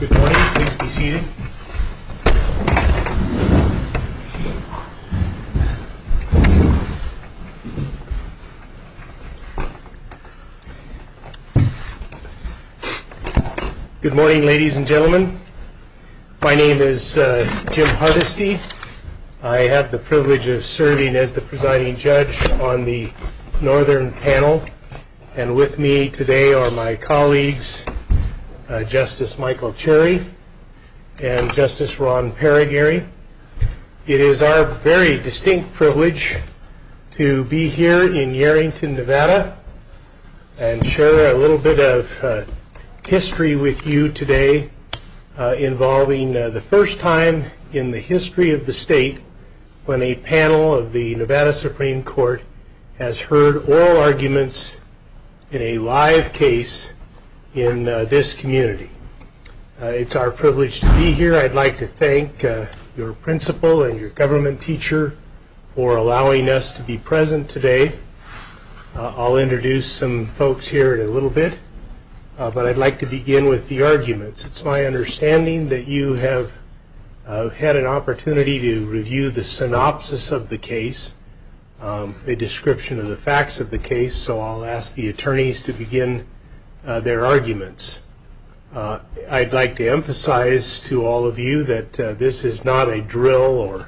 Good morning. Please be seated. Good morning, ladies and gentlemen. My name is Jim Hardesty. I have the privilege of serving as the presiding judge on the Northern panel, and with me today are my colleagues, Justice Michael Cherry and Justice Ron Paragary. It is our very distinct privilege to be here in Yerington, Nevada, and share a little bit of history with you today involving the first time in the history of the state when a panel of the Nevada Supreme Court has heard oral arguments in a live case in this community. It's our privilege to be here. I'd like to thank your principal and your government teacher for allowing us to be present today. I'll introduce some folks here in a little bit. But I'd like to begin with the arguments. It's my understanding that you have had an opportunity to review the synopsis of the case, a description of the facts of the case, so I'll ask the attorneys to begin their arguments. I'd like to emphasize to all of you that this is not a drill or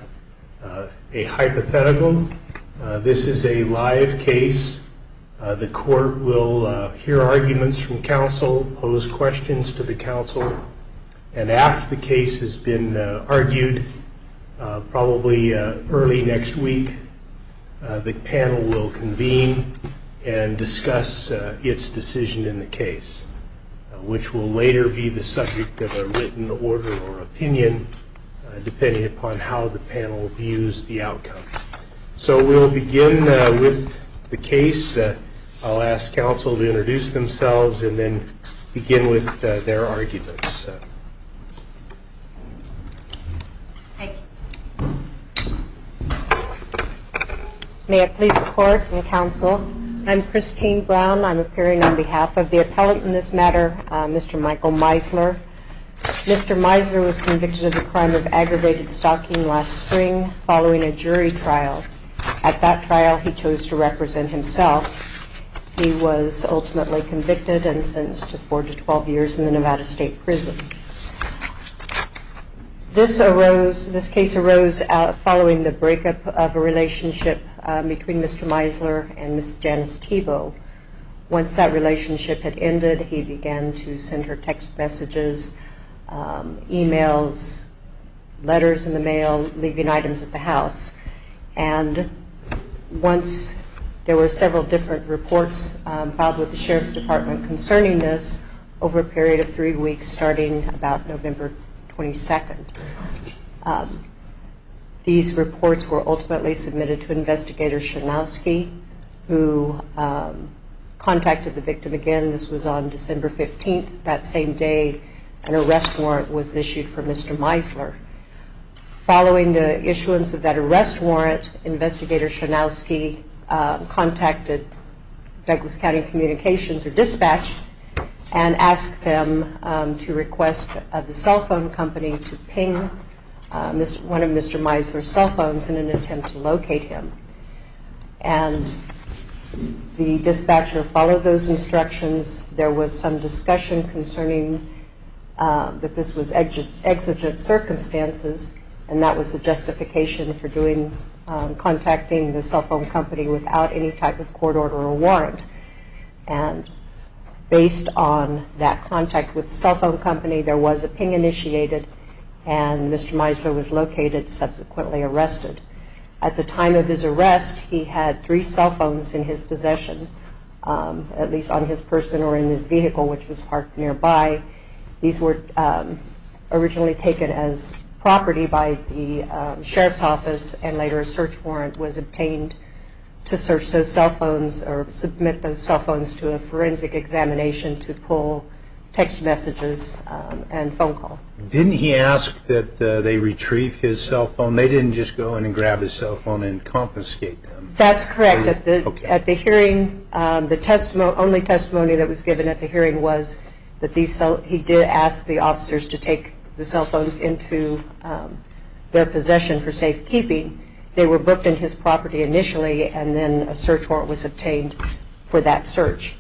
a hypothetical. This is a live case. The court will hear arguments from counsel, pose questions to the counsel, and after the case has been argued, probably early next week, the panel will convene and discuss its decision in the case, which will later be the subject of a written order or opinion, depending upon how the panel views the outcome. So we'll begin with the case. I'll ask counsel to introduce themselves and then begin with their arguments. Thank you. May it please the court and counsel, I'm Christine Brown. I'm appearing on behalf of the appellant in this matter, Mr. Michael Meisler. Mr. Meisler was convicted of the crime of aggravated stalking last spring following a jury trial. At that trial, he chose to represent himself. He was ultimately convicted and sentenced to 4 to 12 years in the Nevada State Prison. This case arose following the breakup of a relationship between Mr. Meisler and Ms. Janice Tebow. Once that relationship had ended, he began to send her text messages, emails, letters in the mail, leaving items at the house. And once there were several different reports filed with the Sheriff's Department concerning this over a period of 3 weeks starting about November 22nd. These reports were ultimately submitted to Investigator Shanowski, who contacted the victim again. This was on December 15th. That same day, an arrest warrant was issued for Mr. Meisler. Following the issuance of that arrest warrant, Investigator Shanowski contacted Douglas County Communications or Dispatch and asked them to request the cell phone company to ping one of Mr. Meisler's cell phones in an attempt to locate him. And the dispatcher followed those instructions. There was some discussion concerning that this was exigent circumstances, and that was the justification for contacting the cell phone company without any type of court order or warrant. And based on that contact with the cell phone company, there was a ping initiated, and Mr. Meisler was located, subsequently arrested. At the time of his arrest, he had 3 cell phones in his possession, at least on his person or in his vehicle, which was parked nearby. These were originally taken as property by the Sheriff's Office, and later a search warrant was obtained to search those cell phones or submit those cell phones to a forensic examination to pull text messages and phone call. Didn't he ask that they retrieve his cell phone? They didn't just go in and grab his cell phone and confiscate them. That's correct. At the hearing, the only testimony that was given at the hearing was that he did ask the officers to take the cell phones into their possession for safekeeping. They were booked in his property initially, and then a search warrant was obtained for that search.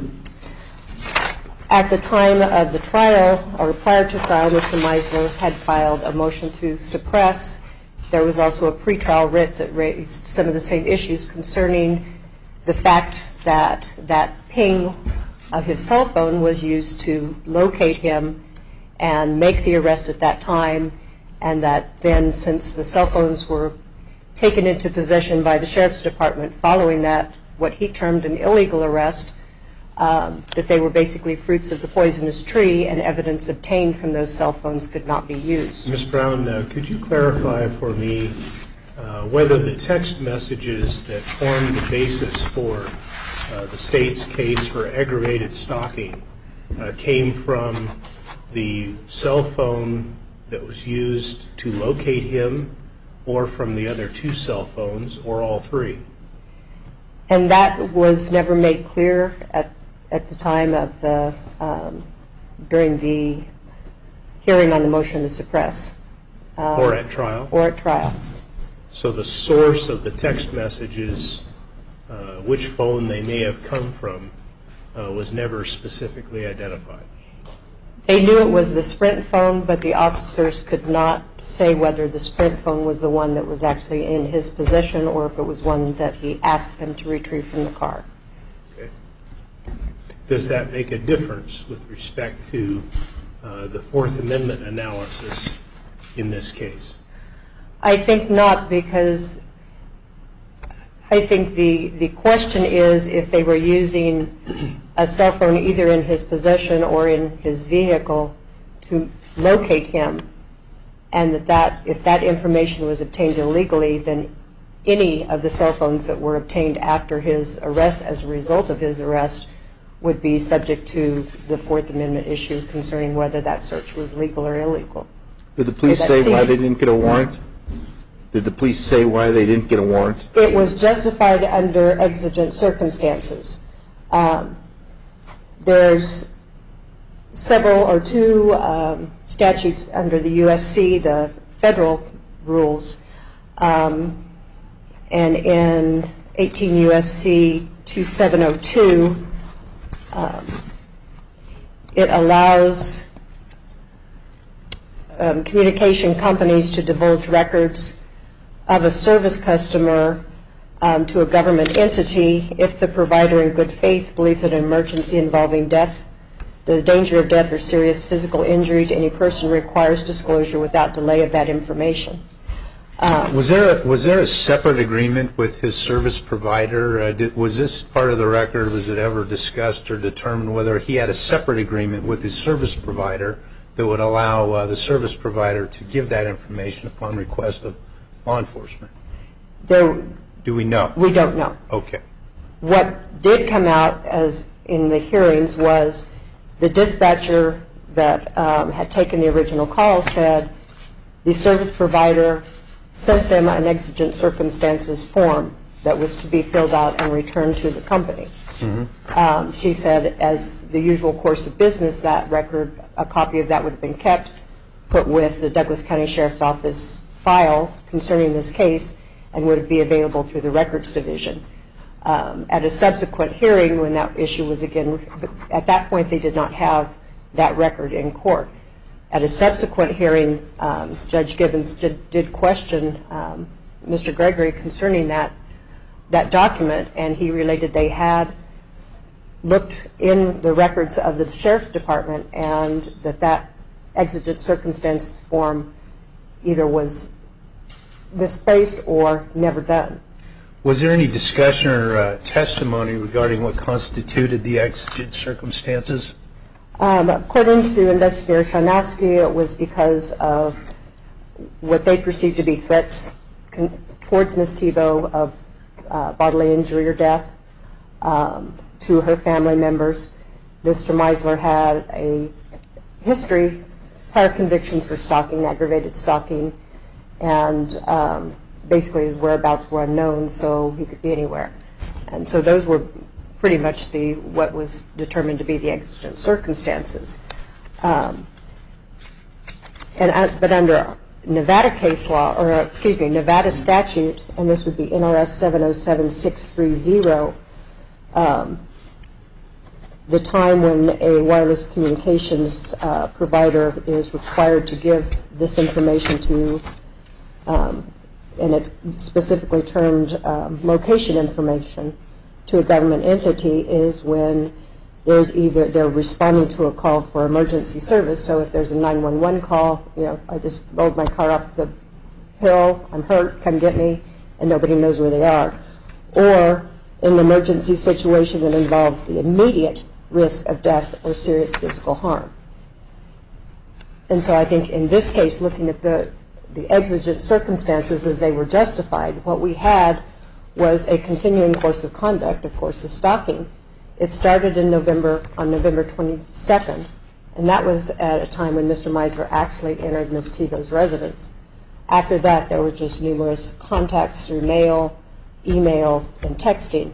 At the time of the trial, or prior to trial, Mr. Meisler had filed a motion to suppress. There was also a pretrial writ that raised some of the same issues concerning the fact that that ping of his cell phone was used to locate him and make the arrest at that time, and that then, since the cell phones were taken into possession by the Sheriff's Department following that, what he termed an illegal arrest, that they were basically fruits of the poisonous tree, and evidence obtained from those cell phones could not be used. Ms. Brown, could you clarify for me whether the text messages that formed the basis for the state's case for aggravated stalking came from the cell phone that was used to locate him, or from the other two cell phones, or all three? And that was never made clear at the time of the, during the hearing on the motion to suppress. Or at trial? Or at trial. So the source of the text messages, which phone they may have come from, was never specifically identified? They knew it was the Sprint phone, but the officers could not say whether the Sprint phone was the one that was actually in his possession or if it was one that he asked them to retrieve from the car. Okay. Does that make a difference with respect to the Fourth Amendment analysis in this case? I think not, because I think the question is if they were using a cell phone either in his possession or in his vehicle to locate him, and that if that information was obtained illegally, then any of the cell phones that were obtained after his arrest as a result of his arrest would be subject to the Fourth Amendment issue concerning whether that search was legal or illegal. Did the police say why they didn't get a warrant? Did the police say why they didn't get a warrant? It was justified under exigent circumstances. There's several or two statutes under the USC, the federal rules, and in 18 USC 2702, it allows communication companies to divulge records of a service customer to a government entity if the provider in good faith believes that an emergency involving death, the danger of death or serious physical injury to any person requires disclosure without delay of that information. Was there a separate agreement with his service provider? Was this part of the record? Was it ever discussed or determined whether he had a separate agreement with his service provider that would allow the service provider to give that information upon request of law enforcement? Do we know? We don't know. Okay. What did come out as in the hearings was the dispatcher that had taken the original call said the service provider sent them an exigent circumstances form that was to be filled out and returned to the company. Mm-hmm. She said, as the usual course of business, that record, a copy of that would have been kept, put with the Douglas County Sheriff's Office file concerning this case, and would be available through the Records Division. At a subsequent hearing, when that issue was again, at that point they did not have that record in court. At a subsequent hearing, Judge Gibbons did question Mr. Gregory concerning that document, and he related they had looked in the records of the Sheriff's Department and that exigent circumstance form either was misplaced or never done. Was there any discussion or testimony regarding what constituted the exigent circumstances? According to Investigator Shanowski, it was because of what they perceived to be threats towards Ms. Tebow of bodily injury or death to her family members. Mr. Meisler had a history, prior convictions for stalking, aggravated stalking, and basically his whereabouts were unknown, so he could be anywhere. And so those were pretty much what was determined to be the exigent circumstances. But under Nevada case law, or excuse me, Nevada statute, and this would be NRS 707630, the time when a wireless communications provider is required to give this information to, and it's specifically termed location information, to a government entity, is when there's either they're responding to a call for emergency service. So if there's a 911 call, I just rolled my car off the hill, I'm hurt, come get me, and nobody knows where they are. Or in an emergency situation that involves the immediate risk of death or serious physical harm. And so I think in this case, looking at the exigent circumstances as they were justified, what we had was a continuing course of conduct, of course, the stalking. It started on November 22nd, and that was at a time when Mr. Meisler actually entered Ms. Tebow's residence. After that, there were just numerous contacts through mail, email, and texting.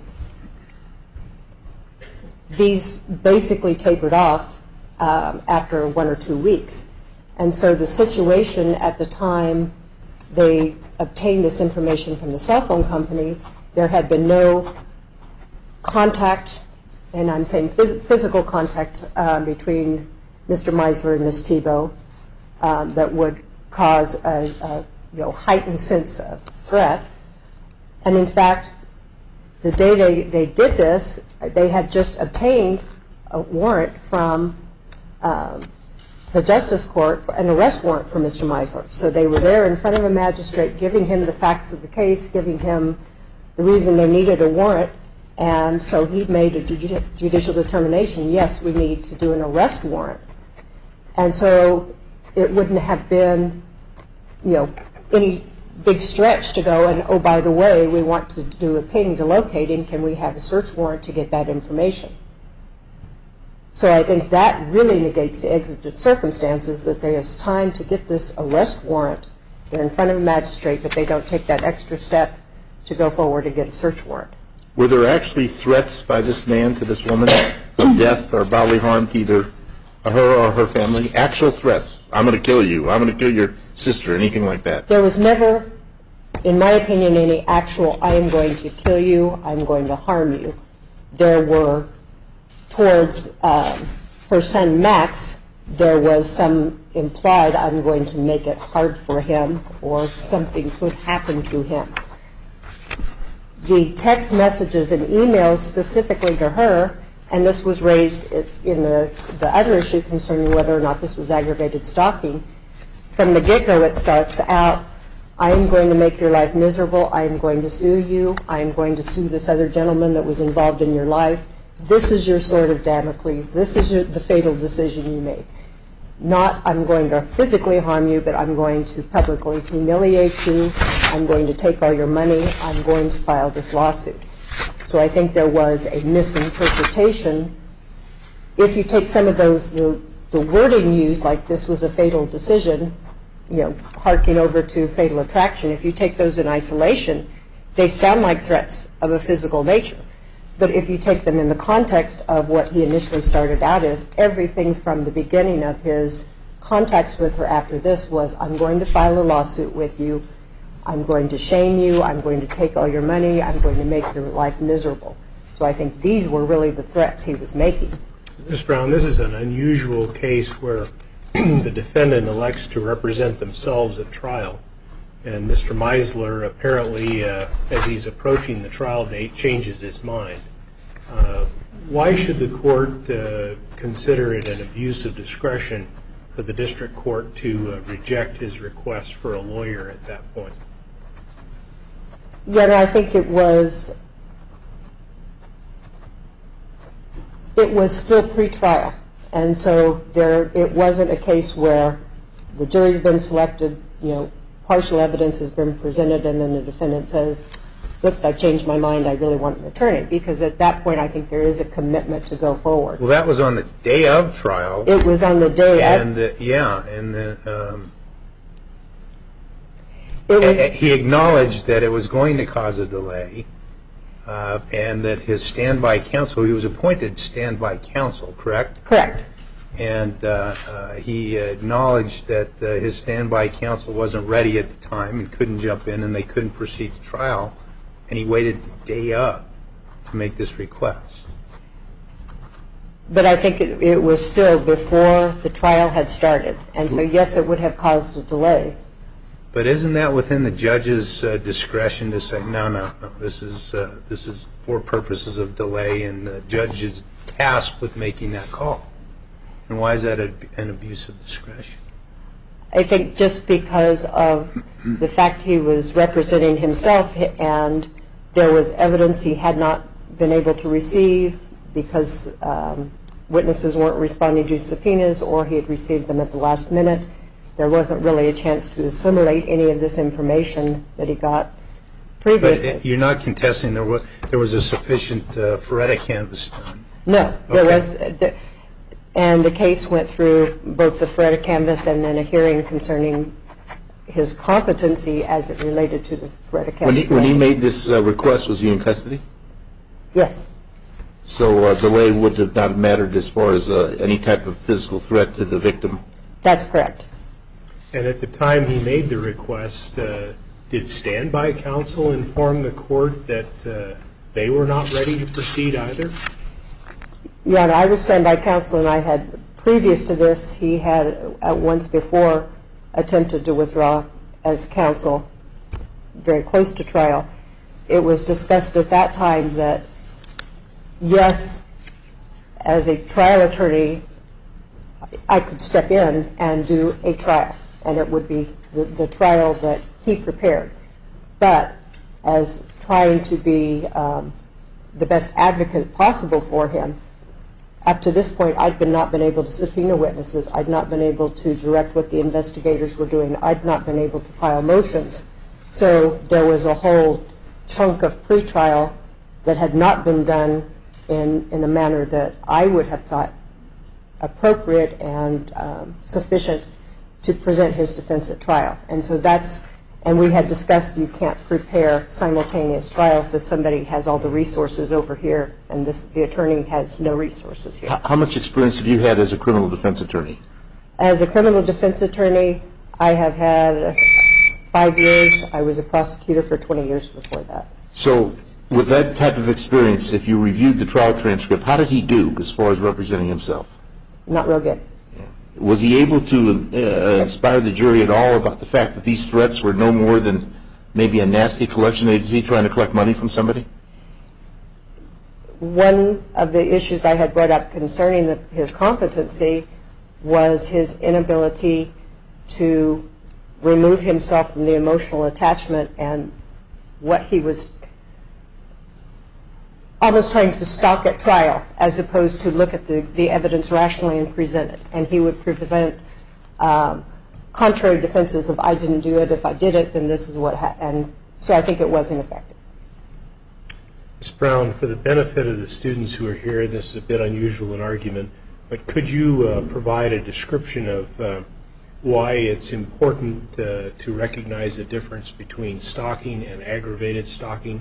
These basically tapered off after 1 or 2 weeks. And so the situation at the time they obtained this information from the cell phone company, there had been no contact, and I'm saying physical contact between Mr. Meisler and Ms. Tebow that would cause a heightened sense of threat. And in fact, the day they did this, they had just obtained a warrant from the Justice Court, an arrest warrant for Mr. Meisler. So they were there in front of a magistrate giving him the facts of the case, giving him the reason they needed a warrant, and so he made a judicial determination, yes, we need to do an arrest warrant. And so it wouldn't have been, any big stretch to go and, oh, by the way, we want to do a ping to locate him, can we have a search warrant to get that information? So I think that really negates the exigent circumstances, that there's time to get this arrest warrant. They're in front of a magistrate, but they don't take that extra step to go forward and get a search warrant. Were there actually threats by this man to this woman of death or bodily harm to either her or her family? Actual threats. I'm going to kill you. I'm going to kill your sister, anything like that? There was never, in my opinion, any actual, I am going to kill you, I'm going to harm you. There were, towards her son Max, there was some implied, I'm going to make it hard for him, or something could happen to him. The text messages and emails specifically to her, and this was raised in the other issue concerning whether or not this was aggravated stalking. From the get-go, it starts out, I am going to make your life miserable, I am going to sue you, I am going to sue this other gentleman that was involved in your life. This is your sword of Damocles. This is the fatal decision you make. Not, I'm going to physically harm you, but I'm going to publicly humiliate you. I'm going to take all your money. I'm going to file this lawsuit. So I think there was a misinterpretation. If you take some of those, the wording used, like this was a fatal decision, harking over to fatal attraction, if you take those in isolation, they sound like threats of a physical nature. But if you take them in the context of what he initially started out as, everything from the beginning of his contacts with her after this was, I'm going to file a lawsuit with you, I'm going to shame you, I'm going to take all your money, I'm going to make your life miserable. So I think these were really the threats he was making. Ms. Brown, this is an unusual case where the defendant elects to represent themselves at trial. And Mr. Meisler apparently, as he's approaching the trial date, changes his mind. Why should the court consider it an abuse of discretion for the district court to reject his request for a lawyer at that point? Yeah, I think it was still pre-trial. And so it wasn't a case where the jury's been selected, partial evidence has been presented, and then the defendant says, oops, I've changed my mind, I really want an attorney. Because at that point, I think there is a commitment to go forward. Well, that was on the day of trial. It was on the day of. He acknowledged that it was going to cause a delay. and that his standby counsel, he was appointed standby counsel, correct? Correct. And he acknowledged that his standby counsel wasn't ready at the time and couldn't jump in and they couldn't proceed to trial, and he waited the day up to make this request. But I think it was still before the trial had started, and so yes, it would have caused a delay. But isn't that within the judge's discretion to say, no, this is for purposes of delay, and the judge is tasked with making that call? And why is that an abuse of discretion? I think just because of the fact he was representing himself and there was evidence he had not been able to receive because witnesses weren't responding to subpoenas or he had received them at the last minute. There wasn't really a chance to assimilate any of this information that he got previously. But you're not contesting there was a sufficient Feretta canvass done? No, there Okay. was, and the case went through both the Feretta canvass and then a hearing concerning his competency as it related to the Feretta canvass. When he made this request, was he in custody? Yes. So delay would have not mattered as far as any type of physical threat to the victim? That's correct. And at the time he made the request, did standby counsel inform the court that they were not ready to proceed either? Your Honor, I was standby counsel, and I had, previous to this, he had once before attempted to withdraw as counsel very close to trial. It was discussed at that time that, yes, as a trial attorney, I could step in and do a trial, and it would be the trial that he prepared. But as trying to be the best advocate possible for him, up to this point, I'd not been able to subpoena witnesses. I'd not been able to direct what the investigators were doing. I'd not been able to file motions. So there was a whole chunk of pretrial that had not been done in a manner that I would have thought appropriate and sufficient to present his defense at trial. And so and we had discussed you can't prepare simultaneous trials if somebody has all the resources over here and the attorney has no resources here. How much experience have you had as a criminal defense attorney? As a criminal defense attorney, I have had 5 years. I was a prosecutor for 20 years before that. So with that type of experience, if you reviewed the trial transcript, how did he do as far as representing himself? Not real good. Was he able to inspire the jury at all about the fact that these threats were no more than maybe a nasty collection agency trying to collect money from somebody? One of the issues I had brought up concerning his competency was his inability to remove himself from the emotional attachment and what he was almost trying to stalk at trial as opposed to look at the evidence rationally and present it. And he would present contrary defenses of I didn't do it, if I did it, then this is what happened. And so I think it was ineffective. Ms. Brown, for the benefit of the students who are here, this is a bit unusual in argument, but could you provide a description of why it's important to recognize the difference between stalking and aggravated stalking?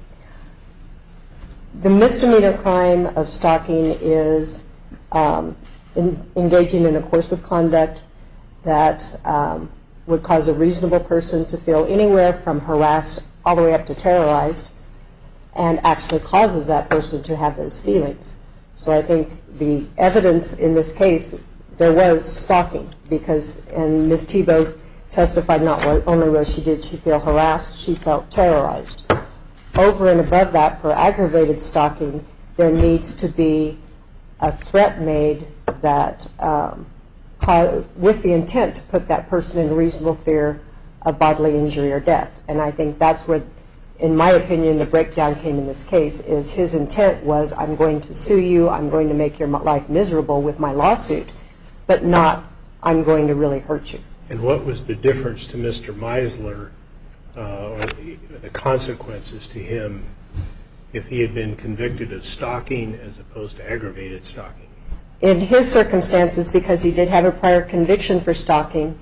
The misdemeanor crime of stalking is engaging in a course of conduct that would cause a reasonable person to feel anywhere from harassed all the way up to terrorized and actually causes that person to have those feelings. So I think the evidence in this case, there was stalking because, and Ms. Tebow testified not only did she feel harassed, she felt terrorized. Over and above that, for aggravated stalking, there needs to be a threat made that, with the intent to put that person in reasonable fear of bodily injury or death. And I think that's where, in my opinion, the breakdown came in this case, is his intent was, I'm going to sue you, I'm going to make your life miserable with my lawsuit, but not, I'm going to really hurt you. And what was the difference to Mr. Meisler, or the consequences to him if he had been convicted of stalking as opposed to aggravated stalking? In his circumstances, because he did have a prior conviction for stalking,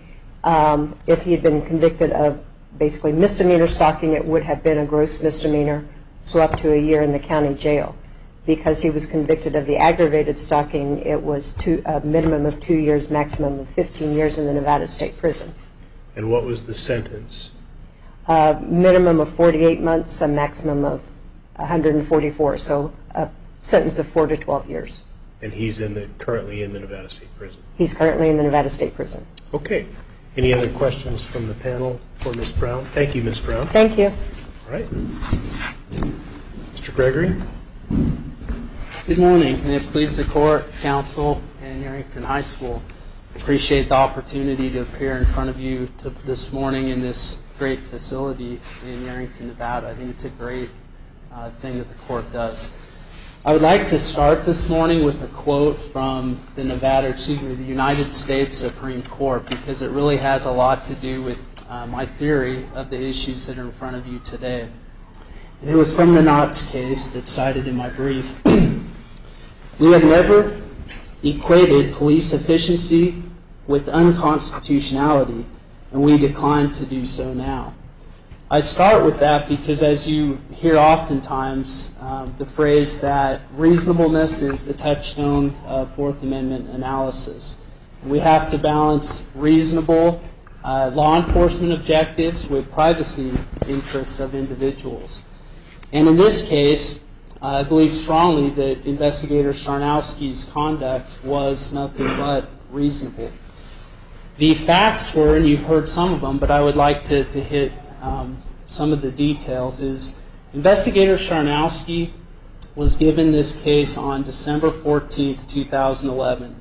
if he had been convicted of basically misdemeanor stalking, it would have been a gross misdemeanor so up to a year in the county jail. Because he was convicted of the aggravated stalking, it was a minimum of 2 years, maximum of 15 years in the Nevada State Prison. And what was the sentence? Minimum of 48 months, a maximum of 144, so a sentence of 4 to 12 years. And he's currently in the Nevada State Prison. He's currently in the Nevada State Prison. Okay. Any other questions from the panel for Ms. Brown? Thank you, Ms. Brown. Thank you. All right. Mr. Gregory? Good morning. May it please the court, counsel, and Yerington High School. Appreciate the opportunity to appear in front of you this morning in this great facility in Yerington, Nevada. I think it's a great thing that the court does. I would like to start this morning with a quote from the United States Supreme Court, because it really has a lot to do with my theory of the issues that are in front of you today. And it was from the Knotts case that's cited in my brief. We have never equated police efficiency with unconstitutionality, and we decline to do so now. I start with that because, as you hear oftentimes, the phrase that reasonableness is the touchstone of Fourth Amendment analysis. And we have to balance reasonable law enforcement objectives with privacy interests of individuals. And in this case, I believe strongly that Investigator Charnowski's conduct was nothing but reasonable. The facts were, and you've heard some of them, but I would like to hit some of the details, is Investigator Charnowski was given this case on December 14th, 2011.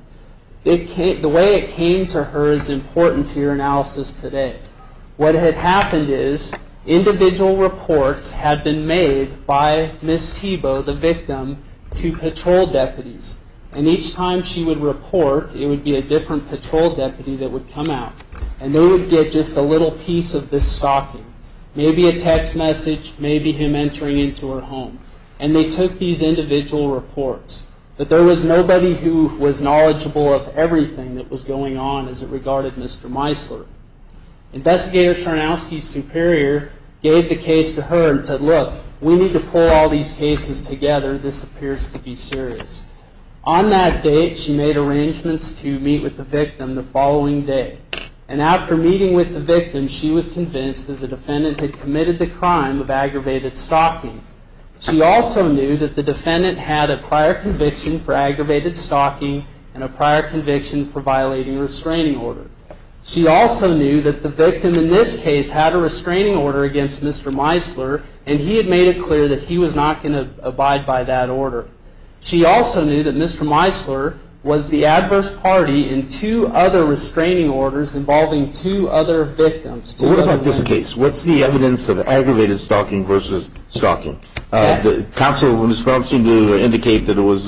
The way it came to her is important to your analysis today. What had happened is individual reports had been made by Ms. Tebow, the victim, to patrol deputies. And each time she would report, it would be a different patrol deputy that would come out. And they would get just a little piece of this stalking. Maybe a text message, maybe him entering into her home. And they took these individual reports. But there was nobody who was knowledgeable of everything that was going on as it regarded Mr. Meisler. Investigator Charnowski's superior gave the case to her and said, look, we need to pull all these cases together. This appears to be serious. On that date, she made arrangements to meet with the victim the following day. And after meeting with the victim, she was convinced that the defendant had committed the crime of aggravated stalking. She also knew that the defendant had a prior conviction for aggravated stalking and a prior conviction for violating a restraining order. She also knew that the victim in this case had a restraining order against Mr. Meisler, and he had made it clear that he was not going to abide by that order. She also knew that Mr. Meisler was the adverse party in 2 other restraining orders involving 2 other victims. What about this case? What's the evidence of aggravated stalking versus stalking? The counsel, Ms. Brown, seemed to indicate that it was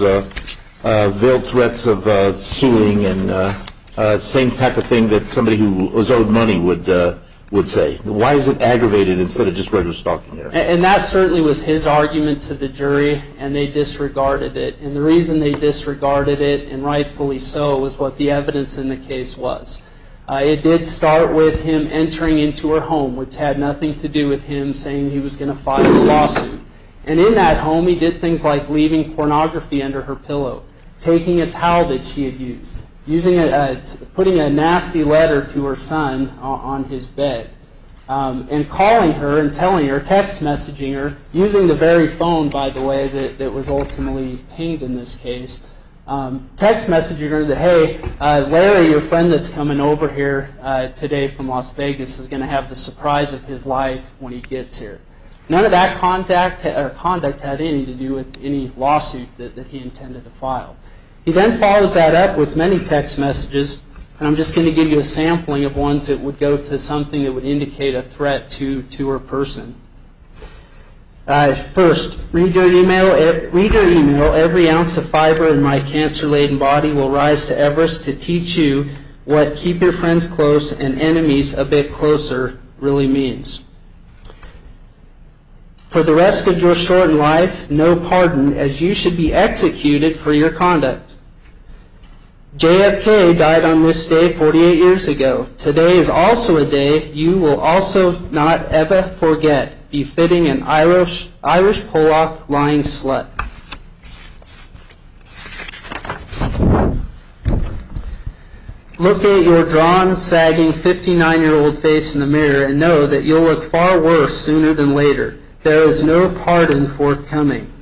veiled threats of suing and same type of thing that somebody who was owed money would say. Why is it aggravated instead of just regular stalking here? And that certainly was his argument to the jury, and they disregarded it. And the reason they disregarded it, and rightfully so, was what the evidence in the case was. It did start with him entering into her home, which had nothing to do with him saying he was going to file a lawsuit. And in that home, he did things like leaving pornography under her pillow, taking a towel that she had used, putting a nasty letter to her son on his bed, and calling her and telling her, text messaging her, using the very phone, by the way, that was ultimately pinged in this case, text messaging her that, hey, Larry, your friend that's coming over here today from Las Vegas, is going to have the surprise of his life when he gets here. None of that conduct had anything to do with any lawsuit that he intended to file. He then follows that up with many text messages, and I'm just going to give you a sampling of ones that would go to something that would indicate a threat to her person. First, read your email. Every ounce of fiber in my cancer-laden body will rise to Everest to teach you what keep your friends close and enemies a bit closer really means. For the rest of your shortened life, no pardon, as you should be executed for your conduct. JFK died on this day 48 years ago. Today is also a day you will also not ever forget. befitting an Irish Pollock lying slut. Look at your drawn, sagging 59-year-old face in the mirror and know that you'll look far worse sooner than later. There is no pardon forthcoming.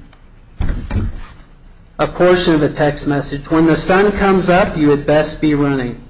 A portion of a text message. When the sun comes up, you had best be running.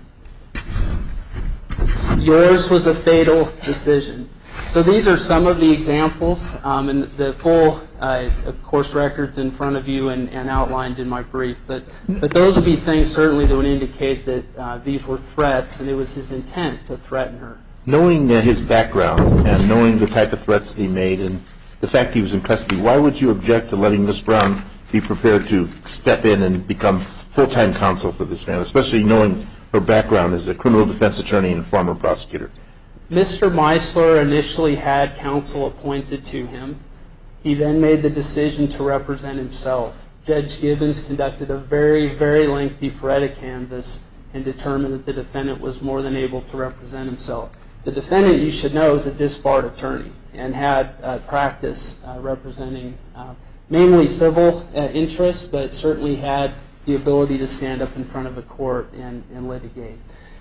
Yours was a fatal decision. So these are some of the examples, and the full course records in front of you and outlined in my brief. But those would be things certainly that would indicate that these were threats, and it was his intent to threaten her. Knowing his background and knowing the type of threats that he made and the fact he was in custody, why would you object to letting Ms. Brown be prepared to step in and become full-time counsel for this man, especially knowing her background as a criminal defense attorney and former prosecutor? Mr. Meisler initially had counsel appointed to him. He then made the decision to represent himself. Judge Gibbons conducted a very, very lengthy FREDA canvass and determined that the defendant was more than able to represent himself. The defendant, you should know, is a disbarred attorney and had practice representing mainly civil interests, but certainly had the ability to stand up in front of a court and litigate.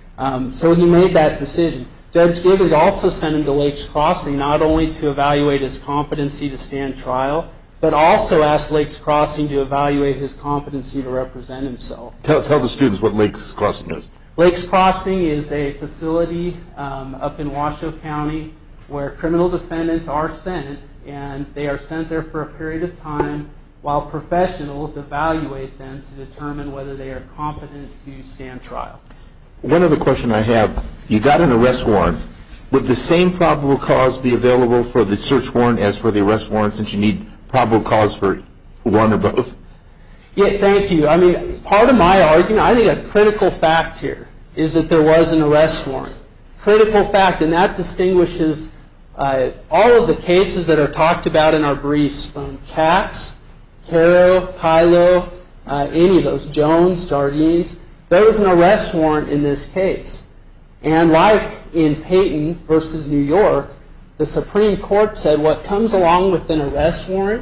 So he made that decision. Judge Gibbons also sent him to Lakes Crossing not only to evaluate his competency to stand trial, but also asked Lakes Crossing to evaluate his competency to represent himself. Tell the students what Lakes Crossing is. Lakes Crossing is a facility up in Washoe County where criminal defendants are sent, and they are sent there for a period of time while professionals evaluate them to determine whether they are competent to stand trial. One other question I have, you got an arrest warrant. Would the same probable cause be available for the search warrant as for the arrest warrant, since you need probable cause for one or both? Yeah, thank you. I mean, part of my argument, I think a critical fact here is that there was an arrest warrant. Critical fact, and that distinguishes all of the cases that are talked about in our briefs from Katz, Caro, Kylo, any of those, Jones, Jardines. There was an arrest warrant in this case. And like in Payton versus New York, the Supreme Court said what comes along with an arrest warrant,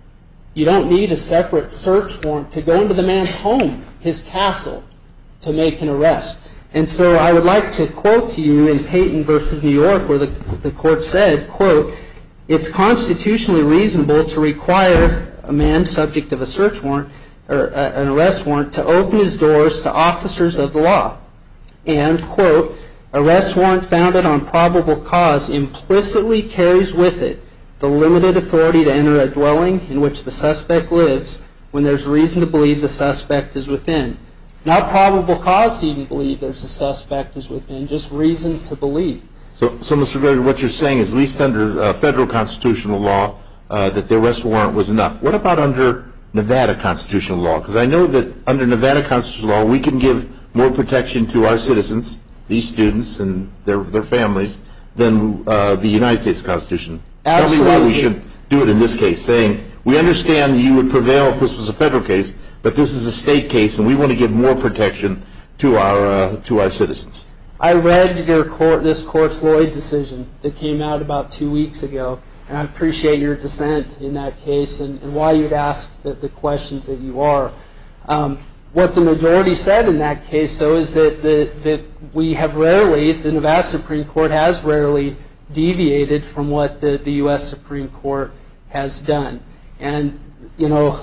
you don't need a separate search warrant to go into the man's home, his castle, to make an arrest. And so I would like to quote to you in Payton versus New York where the court said, quote, "It's constitutionally reasonable to require a man subject of a search warrant or an arrest warrant to open his doors to officers of the law." And, quote, "Arrest warrant founded on probable cause implicitly carries with it the limited authority to enter a dwelling in which the suspect lives when there's reason to believe the suspect is within." Not probable cause to even believe there's a suspect is within, just reason to believe. So Mr. Gregory, what you're saying is, at least under federal constitutional law, that the arrest warrant was enough. What about under Nevada constitutional law? Because I know that under Nevada constitutional law, we can give more protection to our citizens, these students and their families, than the United States Constitution. Absolutely. Tell me why we should do it in this case, saying, we understand you would prevail if this was a federal case, but this is a state case, and we want to give more protection to our citizens. I read this court's Lloyd decision that came out about 2 weeks ago, and I appreciate your dissent in that case and why you'd ask the questions that you are. What the majority said in that case, though, is that we have rarely, the Nevada Supreme Court has rarely deviated from what the U.S. Supreme Court has done. And, you know,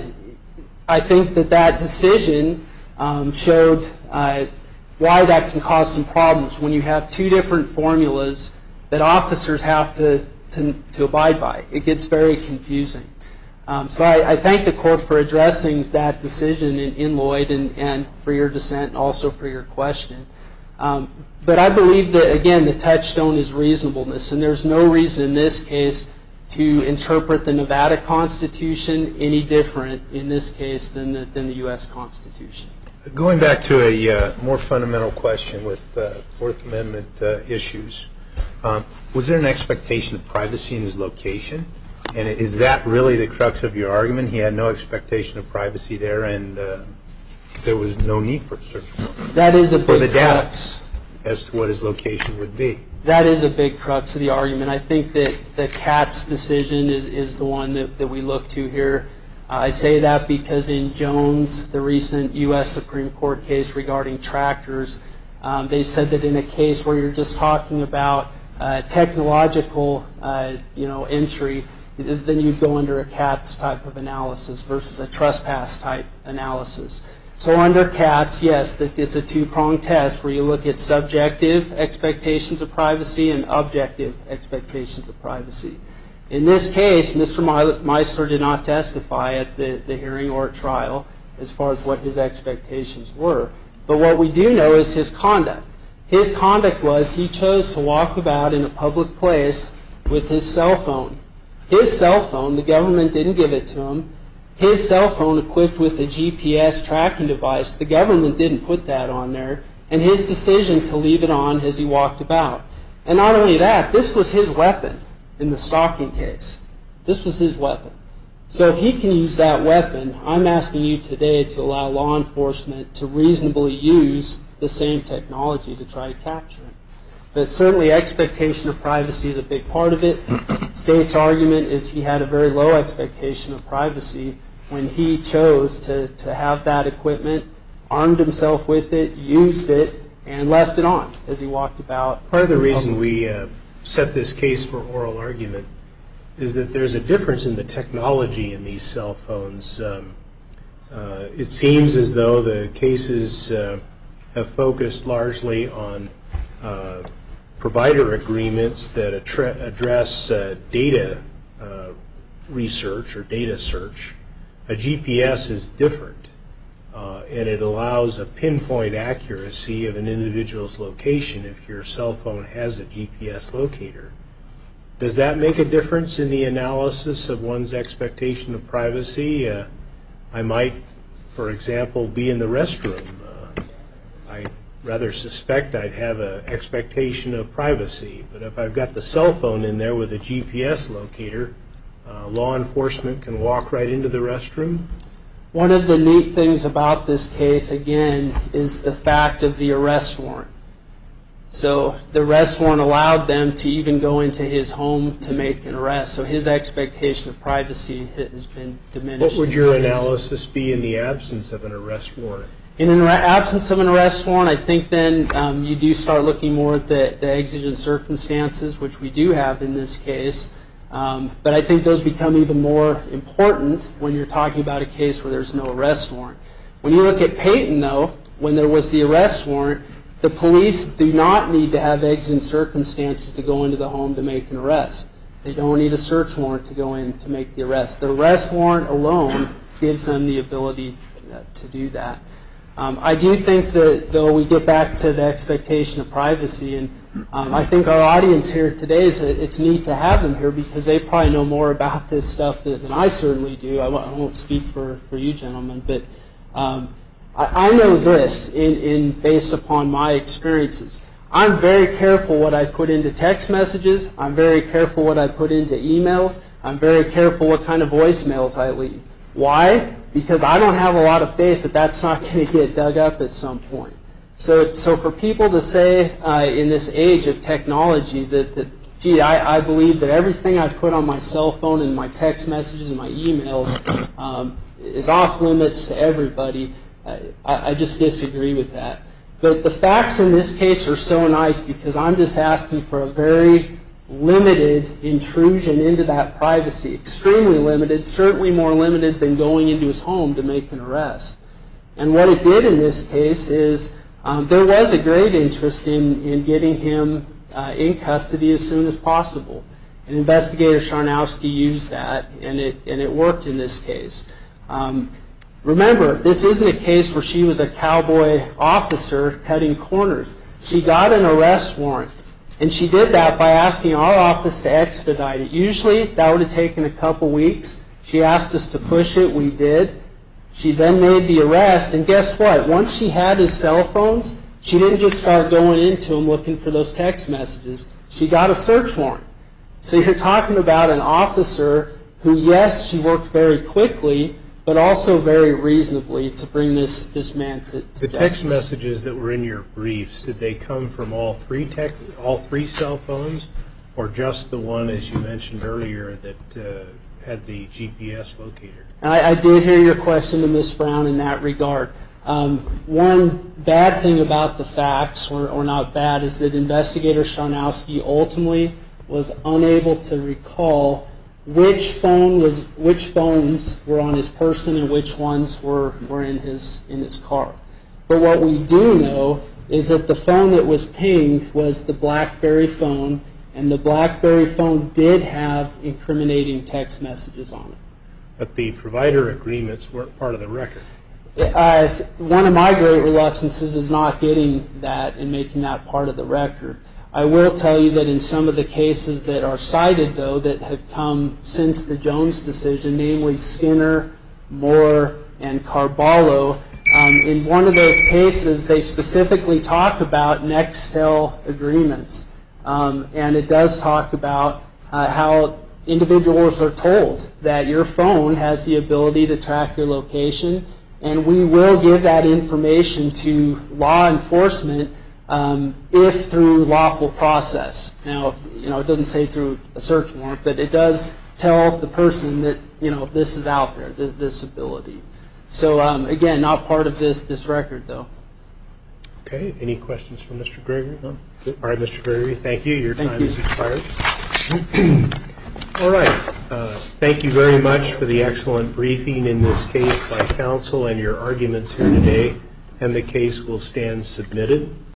I think that decision showed why that can cause some problems when you have two different formulas that officers have to abide by. It gets very confusing. So I thank the court for addressing that decision in Lloyd and for your dissent and also for your question. But I believe that, again, the touchstone is reasonableness, and there's no reason in this case to interpret the Nevada Constitution any different in this case than the U.S. Constitution. Going back to a more fundamental question with Fourth Amendment issues, was there an expectation of privacy in his location? And is that really the crux of your argument? He had no expectation of privacy there, and there was no need for a search warrant? That is a for the big data. crux. as to what his location would be. That is a big crux of the argument. I think that the Katz decision is the one that we look to here. I say that because in Jones, the recent U.S. Supreme Court case regarding tractors, they said that in a case where you're just talking about technological entry, then you'd go under a Katz type of analysis versus a trespass type analysis. So under Katz, yes, it's a two-pronged test where you look at subjective expectations of privacy and objective expectations of privacy. In this case, Mr. Meisler did not testify at the hearing or at trial as far as what his expectations were. But what we do know is his conduct. His conduct was he chose to walk about in a public place with his cell phone. His cell phone, the government didn't give it to him. His cell phone equipped with a GPS tracking device, the government didn't put that on there. And his decision to leave it on as he walked about. And not only that, this was his weapon in the stalking case. This was his weapon. So if he can use that weapon, I'm asking you today to allow law enforcement to reasonably use the same technology to try to capture him. But certainly expectation of privacy is a big part of it. The state's argument is he had a very low expectation of privacy when he chose to have that equipment, armed himself with it, used it, and left it on as he walked about. Part of the reason we set this case for oral argument is that there's a difference in the technology in these cell phones. It seems as though the cases have focused largely on provider agreements that address data research or data search. A GPS is different, and it allows a pinpoint accuracy of an individual's location if your cell phone has a GPS locator. Does that make a difference in the analysis of one's expectation of privacy? I might, for example, be in the restroom. I rather suspect I'd have an expectation of privacy, but if I've got the cell phone in there with a GPS locator, law enforcement can walk right into the restroom? One of the neat things about this case, again, is the fact of the arrest warrant. So the arrest warrant allowed them to even go into his home to make an arrest. So his expectation of privacy has been diminished. What would your analysis be in the absence of an arrest warrant? In an absence of an arrest warrant, I think then you do start looking more at the exigent circumstances, which we do have in this case. But I think those become even more important when you're talking about a case where there's no arrest warrant. When you look at Payton, though, when there was the arrest warrant, the police do not need to have exigent circumstances to go into the home to make an arrest. They don't need a search warrant to go in to make the arrest. The arrest warrant alone gives them the ability to do that. I do think that, though, we get back to the expectation of privacy, and I think our audience here today, it's neat to have them here because they probably know more about this stuff than I certainly do. I won't speak for you gentlemen, but I know this based upon my experiences. I'm very careful what I put into text messages. I'm very careful what I put into emails. I'm very careful what kind of voicemails I leave. Why? Because I don't have a lot of faith that that's not going to get dug up at some point. So for people to say in this age of technology that gee, I believe that everything I put on my cell phone and my text messages and my emails is off limits to everybody, I just disagree with that. But the facts in this case are so nice because I'm just asking for a very limited intrusion into that privacy, extremely limited, certainly more limited than going into his home to make an arrest. And what it did in this case is there was a great interest in getting him in custody as soon as possible. And Investigator Charnowski used that, and it worked in this case. Remember, this isn't a case where she was a cowboy officer cutting corners. She got an arrest warrant. And she did that by asking our office to expedite it. Usually, that would have taken a couple weeks. She asked us to push it. We did. She then made the arrest. And guess what? Once she had his cell phones, she didn't just start going into him looking for those text messages. She got a search warrant. So you're talking about an officer who, yes, she worked very quickly, but also very reasonably to bring this man to The justice. text messages that were in your briefs, did they come from all three cell phones, or just the one, as you mentioned earlier, that had the GPS locator? I did hear your question to Ms. Brown in that regard. One bad thing about the facts, or not bad, is that Investigator Charnowski ultimately was unable to recall which phones were on his person and which ones were in his car. But what we do know is that the phone that was pinged was the BlackBerry phone, and the BlackBerry phone did have incriminating text messages on it. But the provider agreements weren't part of the record. One of my great reluctances is not getting that and making that part of the record. I will tell you that in some of the cases that are cited, though, that have come since the Jones decision, namely Skinner, Moore, and Carballo, in one of those cases they specifically talk about Nextel agreements. And it does talk about how individuals are told that your phone has the ability to track your location, and we will give that information to law enforcement if through lawful process. Now, it doesn't say through a search warrant, but it does tell the person that, this is out there, this ability. So, again, not part of this record, though. Okay, any questions from Mr. Gregory? No? All right, Mr. Gregory, thank you. Your time has expired. All right, thank you very much for the excellent briefing in this case by counsel and your arguments here today, and the case will stand submitted.